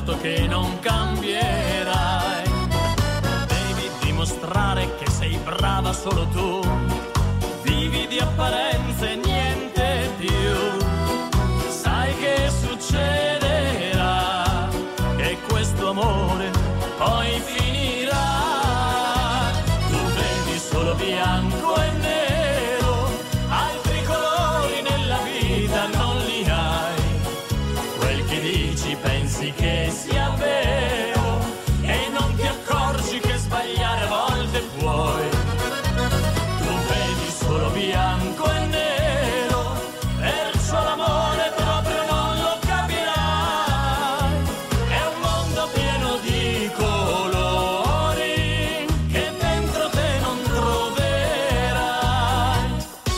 certo che non cambierai. Devi dimostrare che sei brava solo tu. Vivi di apparenze, niente più. Sai che succederà, che questo amore poi finirà. Tu vedi solo bianco e nero, altri colori nella vita non li hai. Quel che dici pensi che sia vero e non ti accorgi che sbagliare a volte puoi. Tu vedi solo bianco e nero, perciò l'amore proprio non lo capirai. È un mondo pieno di colori che dentro te non troverai.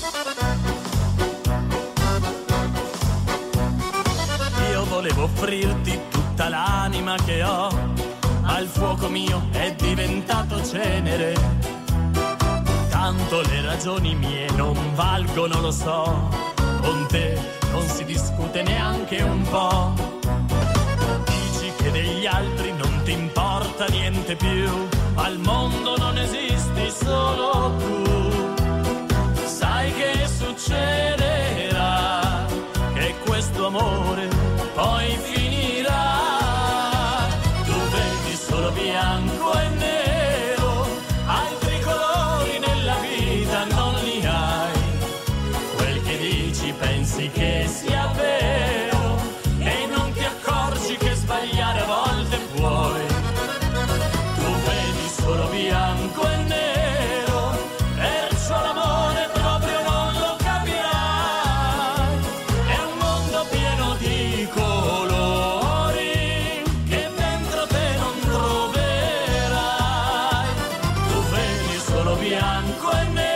Io volevo offrirti tutta l'anima che ho, ma il fuoco mio è diventato cenere. Tanto le ragioni mie non valgono, lo so, con te non si discute neanche un po'. Dici che degli altri non ti importa niente più, al mondo non esisti solo tu. Sai che succederà, che questo amore poi finirà. Tu vedi solo bianco e nero, altri colori nella vita non li hai. Quel che dici pensi che sia vero e non ti accorgi che sbagliare a volte puoi. Tu vedi solo bianco e nero, perciò l'amore proprio non lo capirai. È un mondo pieno di colori che dentro te non troverai. Tu vedi solo bianco e nero.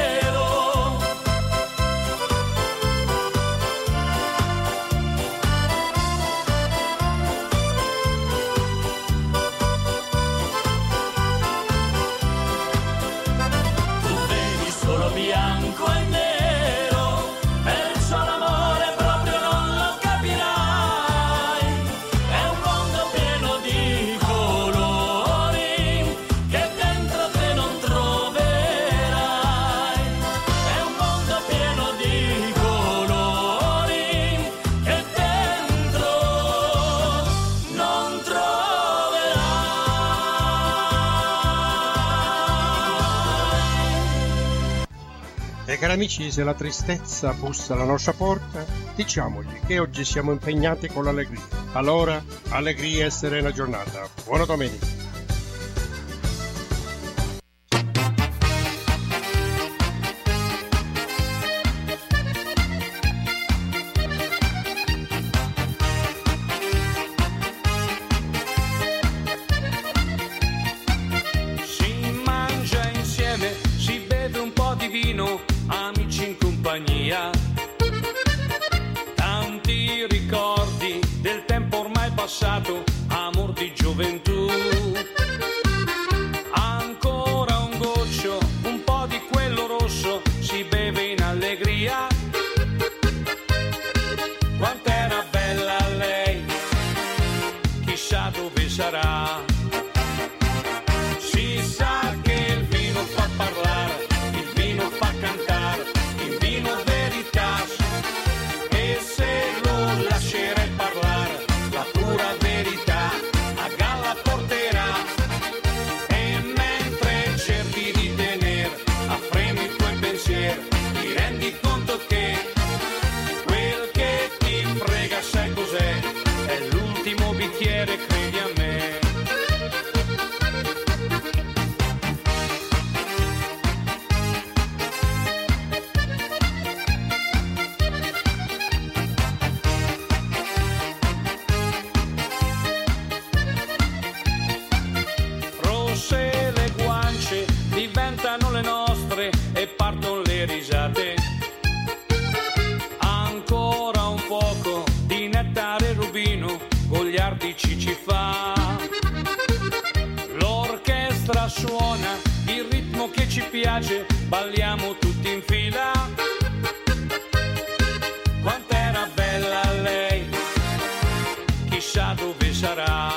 Tu vedi solo bianco e nero, perciò l'amore proprio non lo capirai. È un mondo pieno di colori che dentro te non troverai. È un mondo pieno di colori che dentro non troverai. E cari amici, se la tristezza bussa alla nostra porta, diciamogli che oggi siamo impegnati con l'allegria. Allora, allegria e serena giornata. Buona domenica. Si mangia insieme, si beve un po' di vino, amici in compagnia. Tanti ricordi del tempo ormai passato, amor di gioventù. Ancora un goccio, un po' di quello rosso, si beve in allegria. Quant'era bella lei, chissà dove sarà. Si sa che il vino fa parlare, il vino fa cantare, il vino verità. E se lo lascerai parlare, la pura verità a galla porterà. E mentre cerchi di tenere a freno i tuoi pensieri, ti rendi conto che quel che ti frega sai cos'è? È l'ultimo bicchiere, credi a me. Rosse le guance diventano le nostre e partono le risate. Ancora un poco di nettare rubino, gogliardici ci fa. L'orchestra suona il ritmo che ci piace, balliamo tutti in fila. Quant'era bella lei, chissà dove sarà.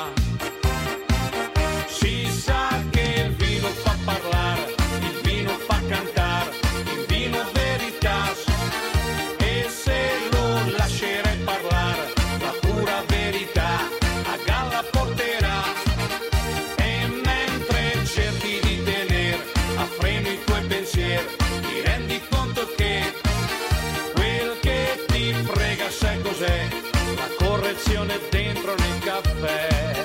caffè.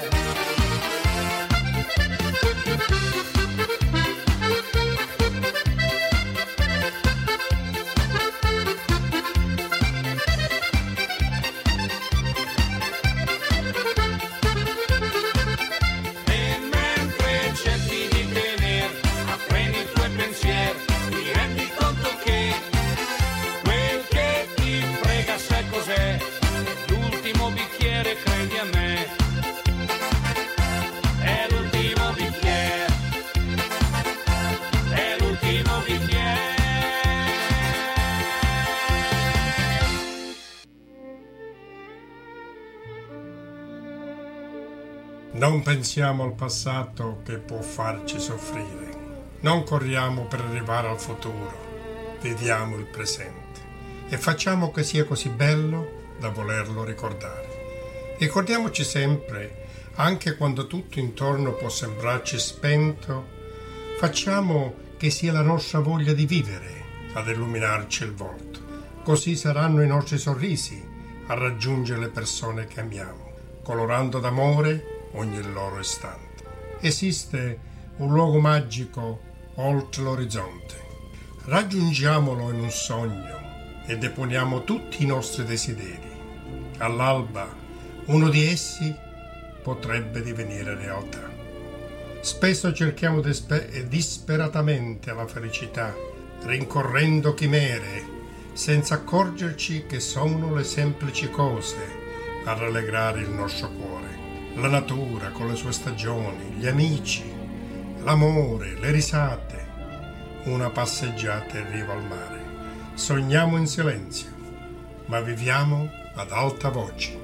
Non pensiamo al passato che può farci soffrire. Non corriamo per arrivare al futuro. Viviamo il presente e facciamo che sia così bello da volerlo ricordare. Ricordiamoci sempre, anche quando tutto intorno può sembrarci spento, facciamo che sia la nostra voglia di vivere ad illuminarci il volto. Così saranno i nostri sorrisi a raggiungere le persone che amiamo, colorando d'amore ogni loro istante. Esiste un luogo magico oltre l'orizzonte. Raggiungiamolo in un sogno e deponiamo tutti i nostri desideri. All'alba uno di essi potrebbe divenire realtà. Spesso cerchiamo disperatamente la felicità, rincorrendo chimere, senza accorgerci che sono le semplici cose a rallegrare il nostro cuore. La natura con le sue stagioni, gli amici, l'amore, le risate, una passeggiata in riva al mare. Sogniamo in silenzio, ma viviamo ad alta voce.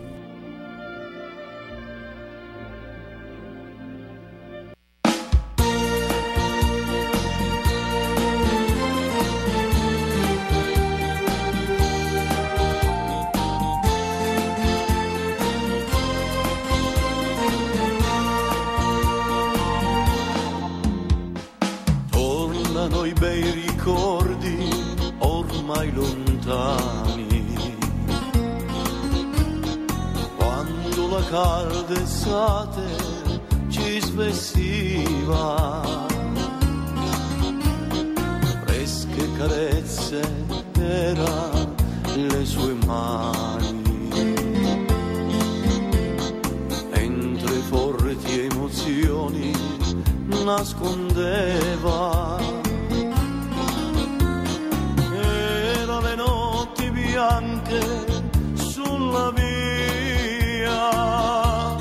I bei ricordi ormai lontani, quando la calda estate ci svestiva, fresche carezze era le sue mani, mentre forti emozioni nascondeva. Bianche sulla via,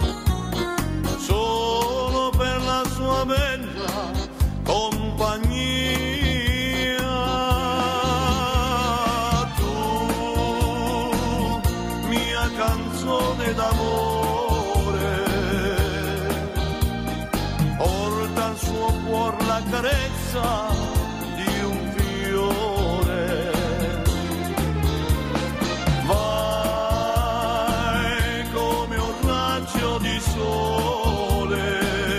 solo per la sua bella compagnia. Tu, mia canzone d'amore, porta al suo cuore la carezza di un fiore. Di sole,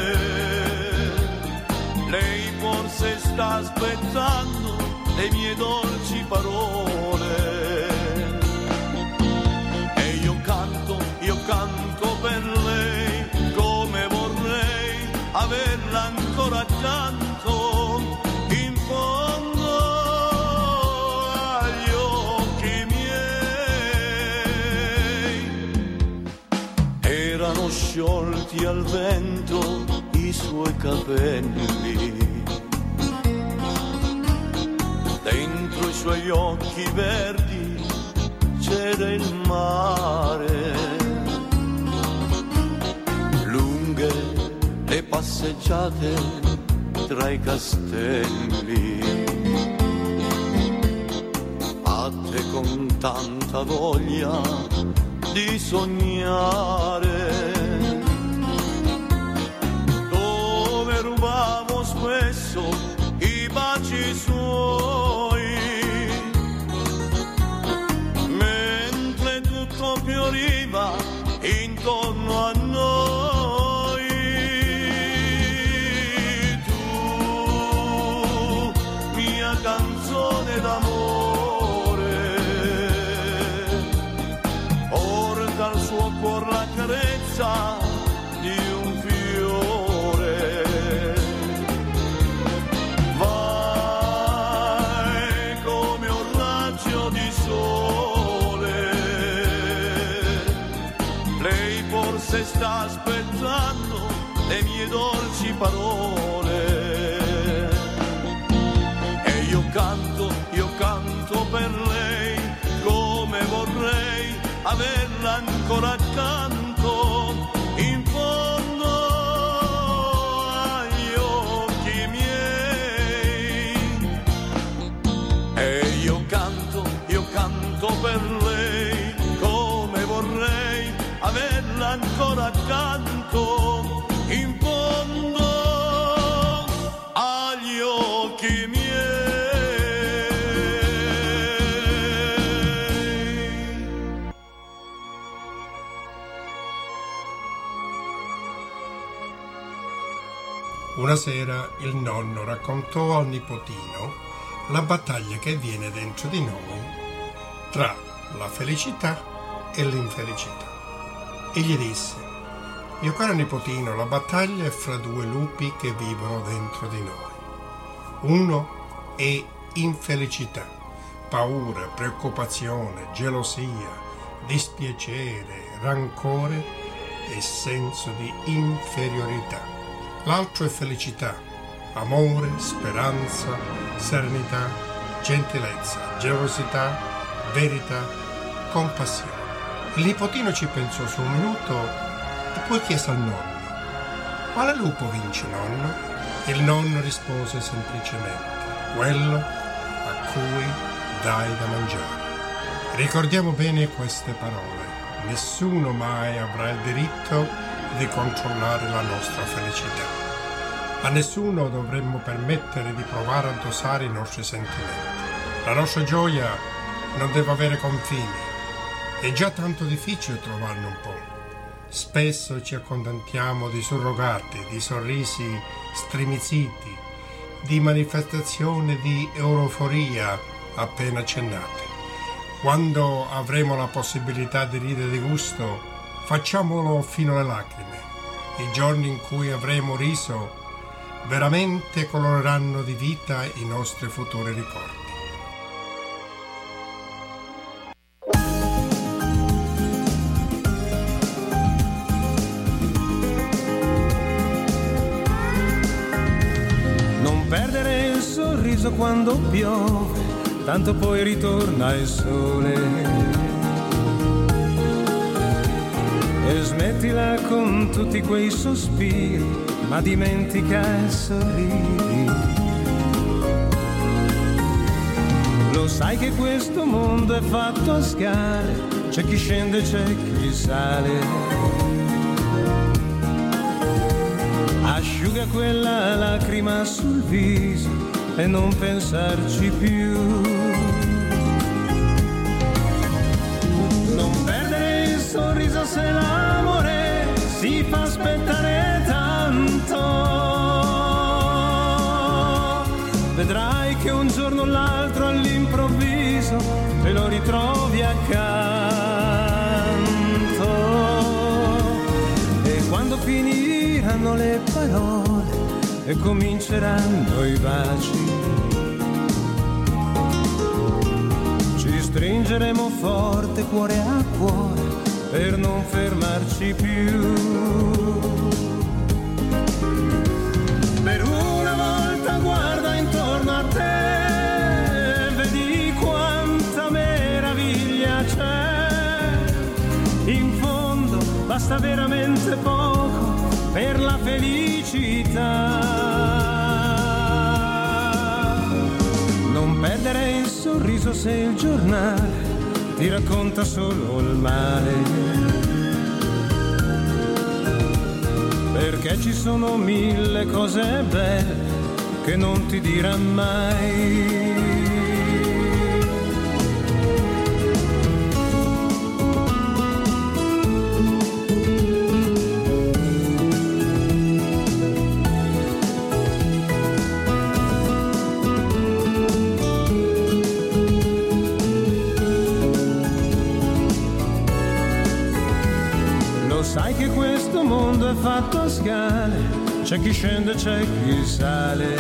lei forse sta aspettando le mie dolci parole e io canto per lei come vorrei averla ancora accanto in fondo agli occhi miei. Erano sciolti al vento i suoi capelli, dentro i suoi occhi verdi c'era il mare, lunghe le passeggiate tra i castelli, fatte con tanta voglia di sognare, dove rubavo spesso i baci suoi, mentre tutto fioriva intorno a noi. Tu, mia canzone d'amore, porta al suo cuore la carezza aspettando le mie dolci parole. E io canto per lei come vorrei averla ancora accanto, in fondo agli occhi miei. E io canto per lei come vorrei averla ancora accanto, in fondo agli occhi miei. Una sera il nonno raccontò al nipotino la battaglia che viene dentro di noi tra la felicità e l'infelicità. E gli disse: mio caro nipotino, la battaglia è fra due lupi che vivono dentro di noi. Uno è infelicità, paura, preoccupazione, gelosia, dispiacere, rancore e senso di inferiorità. L'altro è felicità, amore, speranza, serenità, gentilezza, generosità, verità, compassione. Il nipotino ci pensò su un minuto e poi chiese al nonno: quale lupo vince, nonno? Il nonno rispose semplicemente: quello a cui dai da mangiare. Ricordiamo bene queste parole: nessuno mai avrà il diritto di controllare la nostra felicità. A nessuno dovremmo permettere di provare a dosare i nostri sentimenti. La nostra gioia non deve avere confini. È già tanto difficile trovarne un po'. Spesso ci accontentiamo di surrogati, di sorrisi strimizziti, di manifestazioni di euforia appena accennate. Quando avremo la possibilità di ridere di gusto, facciamolo fino alle lacrime. I giorni in cui avremo riso veramente coloreranno di vita i nostri futuri ricordi. Non perdere il sorriso quando piove, tanto poi ritorna il sole. E smettila con tutti quei sospiri, ma dimentica e sorridi. Lo sai che questo mondo è fatto a scale, c'è chi scende, c'è chi sale. Asciuga quella lacrima sul viso e non pensarci più. Non perdere il sorriso se l'amore si fa aspettare tanto. Vedrai che un giorno o l'altro all'improvviso te lo ritrovi accanto. E quando finiranno le parole e cominceranno i baci, ci stringeremo forte cuore a cuore per non fermarci più. Per una volta guarda intorno a te, vedi quanta meraviglia c'è. In fondo basta veramente poco per la felicità. Non perdere il sorriso se il giornale ti racconta solo il male, perché ci sono mille cose belle che non ti dirà mai. Sai che questo mondo è fatto a scale, c'è chi scende, c'è chi sale.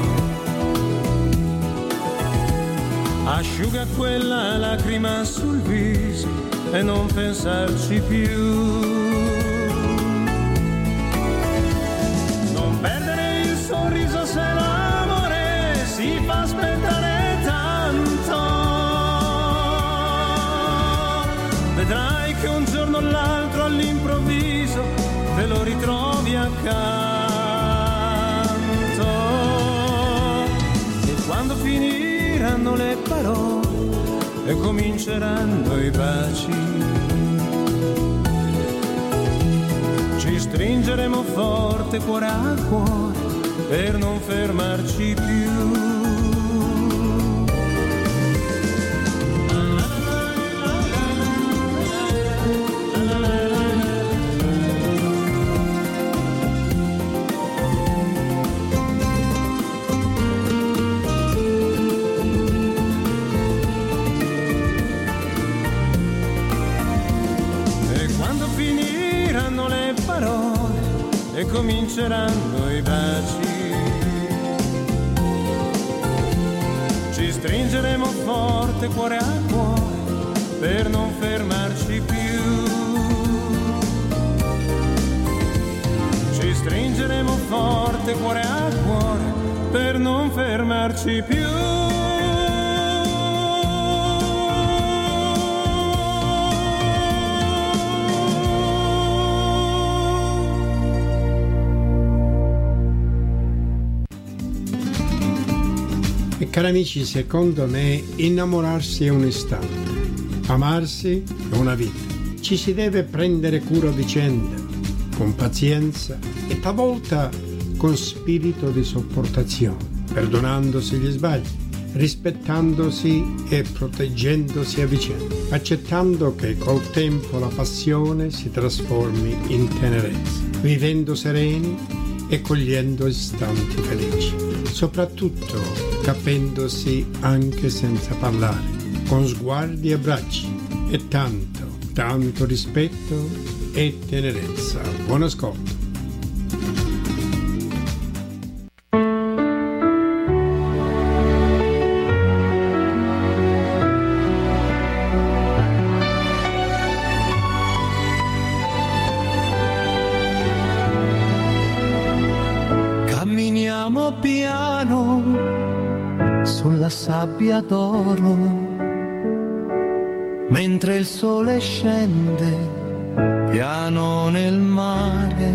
Asciuga quella lacrima sul viso e non pensarci più. trovi accanto. E quando finiranno le parole e cominceranno i baci, ci stringeremo forte cuore a cuore per non fermarci più. E cominceranno i baci, ci stringeremo forte cuore a cuore per non fermarci più, ci stringeremo forte cuore a cuore per non fermarci più. Cari amici, secondo me innamorarsi è un istante, amarsi è una vita. Ci si deve prendere cura a vicenda, con pazienza e talvolta con spirito di sopportazione, perdonandosi gli sbagli, rispettandosi e proteggendosi a vicenda, accettando che col tempo la passione si trasformi in tenerezza, vivendo sereni e cogliendo istanti felici, soprattutto capendosi anche senza parlare, con sguardi e abbracci e tanto rispetto e tenerezza. Buon ascolto. Camminiamo piano sulla sabbia d'oro, mentre il sole scende piano nel mare,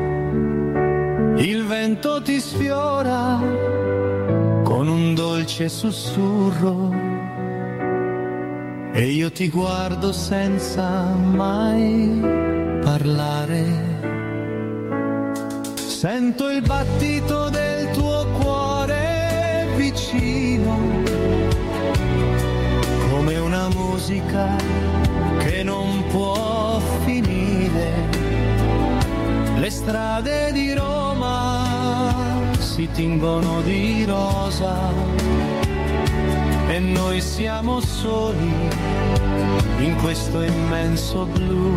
il vento ti sfiora con un dolce sussurro e io ti guardo senza mai parlare. Sento il battito del tuo cuore vicino, come una musica che non può finire. Le strade di Roma si tingono di rosa e noi siamo soli in questo immenso blu.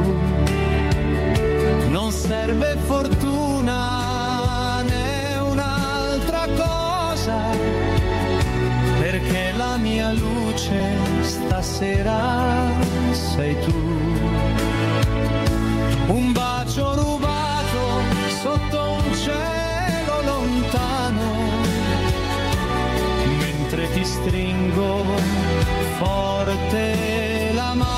Non serve fortuna né un'altra cosa, perché la mia luce stasera sei tu. Un bacio rubato sotto un cielo lontano, mentre ti stringo forte la mano.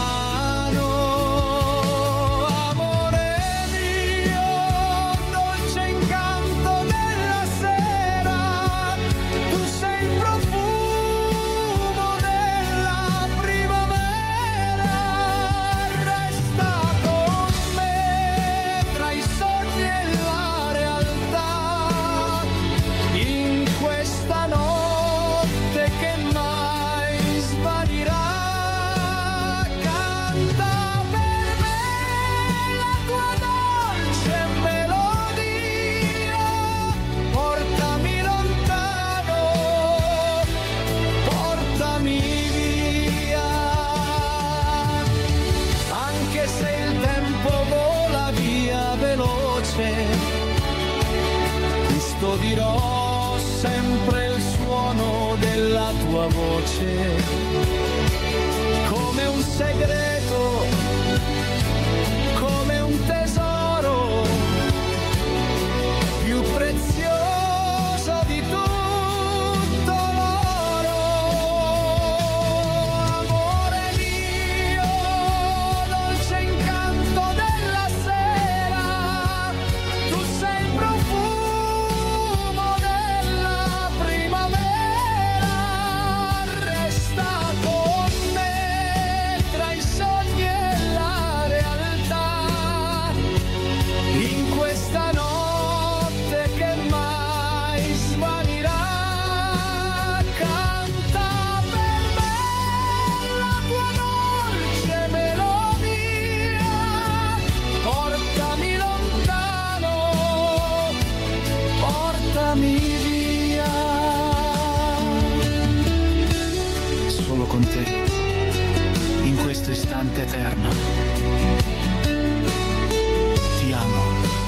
Dirò sempre il suono della tua voce, come un segreto, come un tesoro più prezioso di tutto l'oro. Amore mio, dolce incanto della sera, portami via. Solo con te, in questo istante eterno, ti amo.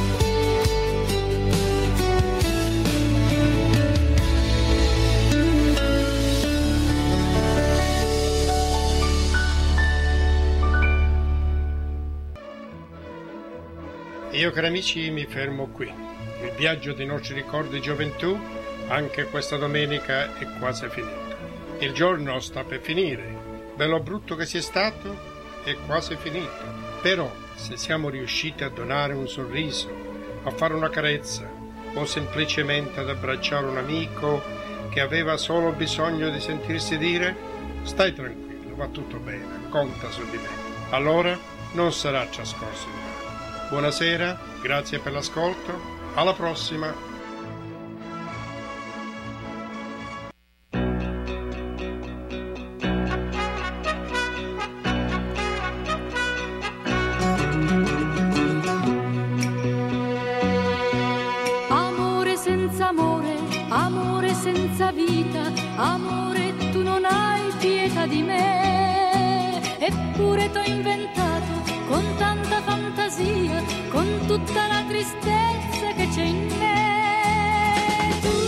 Io, cari amici, mi fermo qui. Il viaggio dei nostri ricordi di gioventù, anche questa domenica, è quasi finito. Il giorno sta per finire. Bello brutto che sia stato, è quasi finito. Però, se siamo riusciti a donare un sorriso, a fare una carezza, o semplicemente ad abbracciare un amico che aveva solo bisogno di sentirsi dire «Stai tranquillo, va tutto bene, conta su di me», allora non sarà trascorso in vano. Buonasera, grazie per l'ascolto, alla prossima! Amore senza amore, amore senza vita, amore tu non hai pietà di me, eppure t'ho inventato con tanta fantasia, con tutta la tristezza che c'è in me. Tu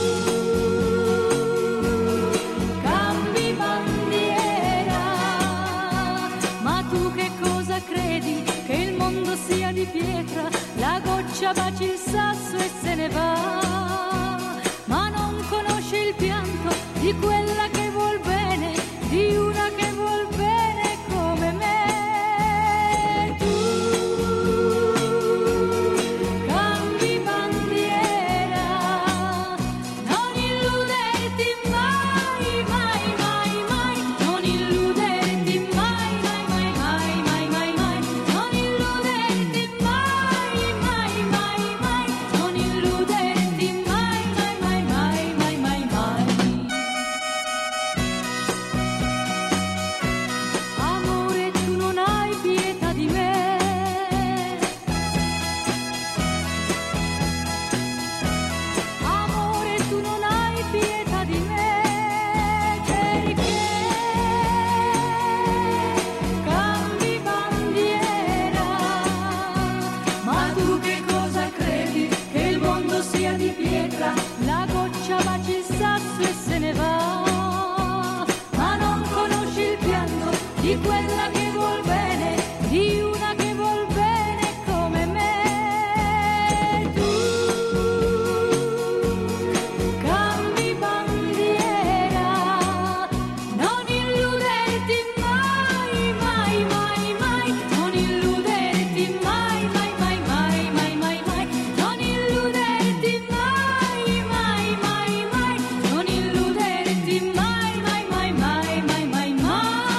cambi bandiera, ma tu che cosa credi? Che il mondo sia di pietra, la goccia baci il sasso e se ne va, ma non conosci il pianto di quella che vuol bene, di una che vuol bene come me. Di quella che vuol bene, di una che vuol bene come me. Tu cambi bandiera, non illuderti mai, mai, mai, mai, non illuderti mai, mai, mai, mai, mai, mai, mai, non illuderti mai, mai, mai, mai, non illuderti mai, mai, mai, mai, mai, mai, mai.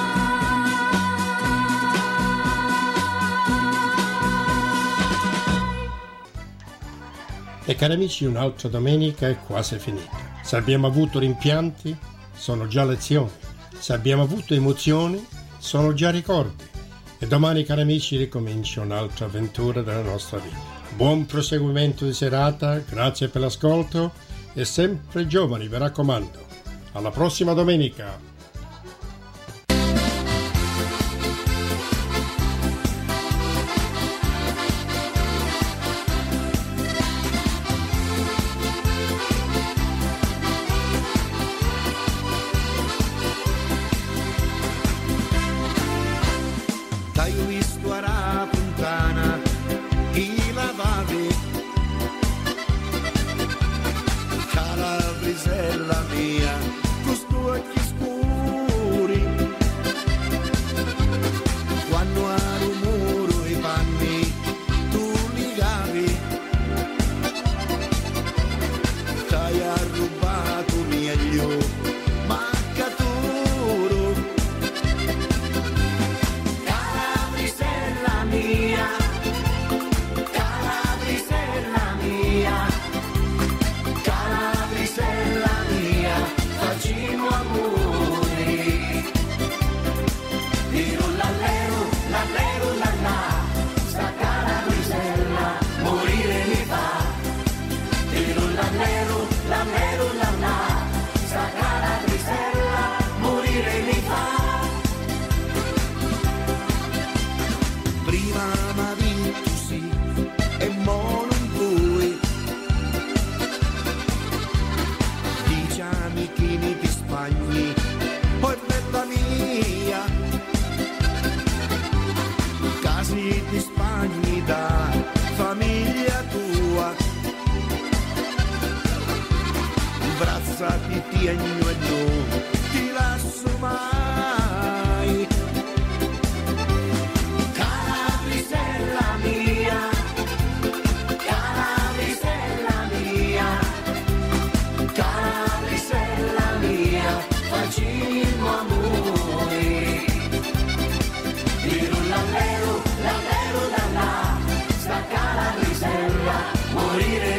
E cari amici, un'altra domenica è quasi finita. Se abbiamo avuto rimpianti, sono già lezioni. Se abbiamo avuto emozioni, sono già ricordi. E domani, cari amici, ricomincia un'altra avventura della nostra vita. Buon proseguimento di serata, grazie per l'ascolto e sempre giovani, vi raccomando. Alla prossima domenica! Calabrisella mia, con sti occhi scuri riegno e non ti lascio mai. Calabrisella mia, Calabrisella mia, Calabrisella mia, facciamo amore. L'allero, l'allero da là, sta Calabrisella, morire